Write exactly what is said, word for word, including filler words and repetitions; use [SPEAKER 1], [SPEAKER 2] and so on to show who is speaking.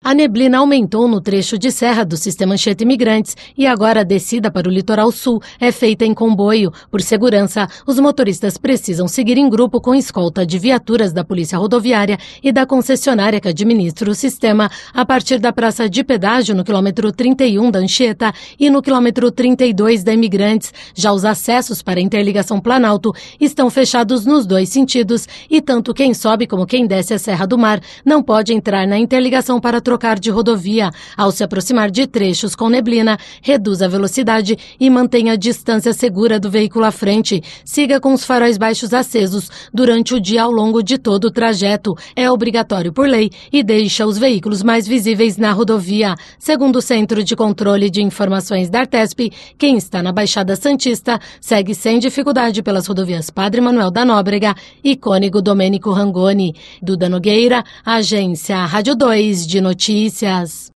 [SPEAKER 1] A neblina aumentou no trecho de serra do sistema Anchieta Imigrantes e agora a descida para o litoral sul é feita em comboio. Por segurança, os motoristas precisam seguir em grupo com escolta de viaturas da Polícia Rodoviária e da concessionária que administra o sistema a partir da praça de pedágio no quilômetro trinta e um da Anchieta e no quilômetro trinta e dois da Imigrantes. Já os acessos para a interligação Planalto estão fechados nos dois sentidos e tanto quem sobe como quem desce a Serra do Mar não pode entrar na interligação para trocar de rodovia. Ao se aproximar de trechos com neblina, reduz a velocidade e mantenha a distância segura do veículo à frente. Siga com os faróis baixos acesos durante o dia ao longo de todo o trajeto. É obrigatório por lei e deixa os veículos mais visíveis na rodovia. Segundo o Centro de Controle de Informações da Artesp, quem está na Baixada Santista segue sem dificuldade pelas rodovias Padre Manuel da Nóbrega e Cônego Domênico Rangoni. Duda Nogueira, Agência Rádio dois de Notícias.